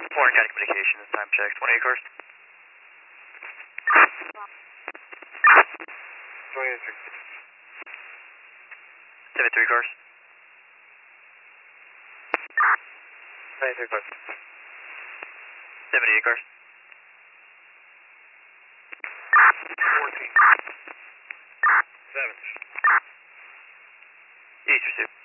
Warren County Communications, time check, 28 cars. 23. 73 cars. 23 cars. 78 cars. 14. 7. East received.